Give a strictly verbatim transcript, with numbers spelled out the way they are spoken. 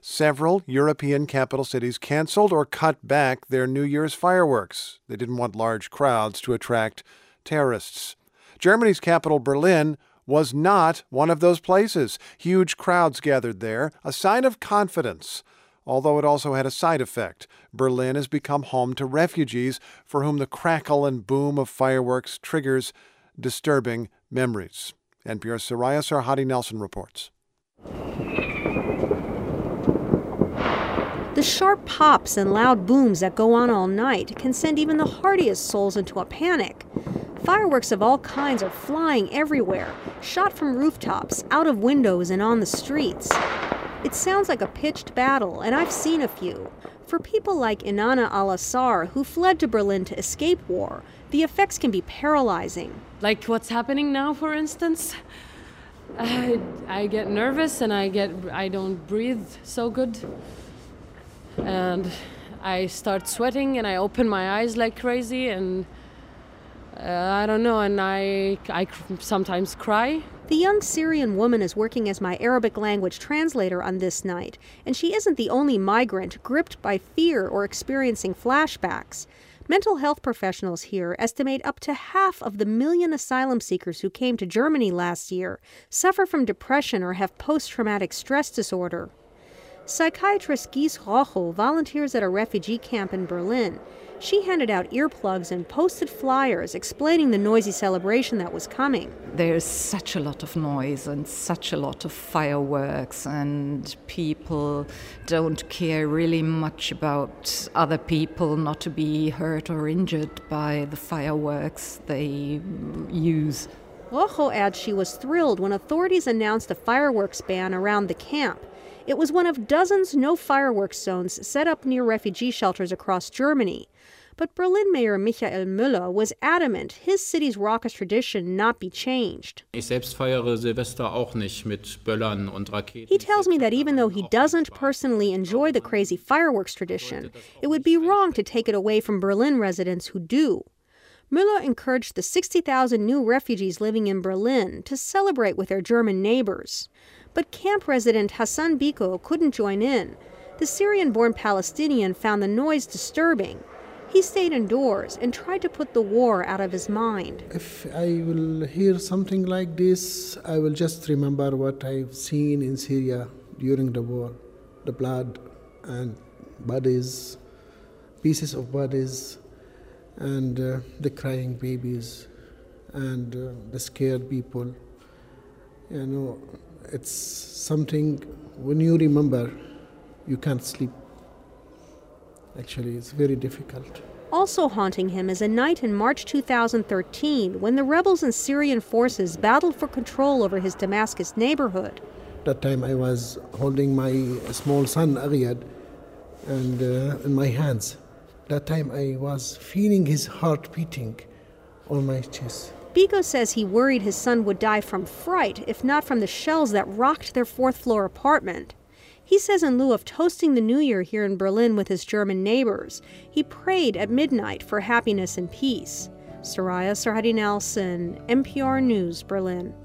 Several European capital cities canceled or cut back their New Year's fireworks. They didn't want large crowds to attract terrorists. Germany's capital, Berlin, was not one of those places. Huge crowds gathered there, a sign of confidence, although it also had a side effect. Berlin has become home to refugees for whom the crackle and boom of fireworks triggers disturbing memories. N P R's Soraya Sarhadi Nelson reports. The sharp pops and loud booms that go on all night can send even the hardiest souls into a panic. Fireworks of all kinds are flying everywhere, shot from rooftops, out of windows, and on the streets. It sounds like a pitched battle, and I've seen a few. For people like Inanna Al-Assar, who fled to Berlin to escape war, the effects can be paralyzing. Like what's happening now, for instance. I, I get nervous and I get I don't breathe so good. And I start sweating and I open my eyes like crazy and uh, I don't know, and I, I sometimes cry. The young Syrian woman is working as my Arabic language translator on this night, and she isn't the only migrant gripped by fear or experiencing flashbacks. Mental health professionals here estimate up to half of the million asylum seekers who came to Germany last year suffer from depression or have post-traumatic stress disorder. Psychiatrist Gies Rojo volunteers at a refugee camp in Berlin. She handed out earplugs and posted flyers explaining the noisy celebration that was coming. There's such a lot of noise and such a lot of fireworks, and people don't care really much about other people not to be hurt or injured by the fireworks they use. Rojo adds she was thrilled when authorities announced a fireworks ban around the camp. It was one of dozens no fireworks zones set up near refugee shelters across Germany. But Berlin Mayor Michael Müller was adamant his city's raucous tradition not be changed. Ich selbst feiere Silvester auch nicht mit Böllern und Raketen. He tells me that even though he doesn't personally enjoy the crazy fireworks tradition, it would be wrong to take it away from Berlin residents who do. Müller encouraged the sixty thousand new refugees living in Berlin to celebrate with their German neighbors. But camp resident Hassan Biko couldn't join in. The Syrian-born Palestinian found the noise disturbing. He stayed indoors and tried to put the war out of his mind. If I will hear something like this, I will just remember what I've seen in Syria during the war. The blood and bodies, pieces of bodies, and uh, the crying babies, and uh, the scared people. You know, it's something, when you remember, you can't sleep. Actually, it's very difficult. Also haunting him is a night in March two thousand thirteen when the rebels and Syrian forces battled for control over his Damascus neighborhood. That time I was holding my small son, Ariad, and uh, in my hands. That time I was feeling his heart beating on my chest. Biko says he worried his son would die from fright, if not from the shells that rocked their fourth-floor apartment. He says in lieu of toasting the New Year here in Berlin with his German neighbors, he prayed at midnight for happiness and peace. Soraya Sarhadi Nelson, N P R News, Berlin.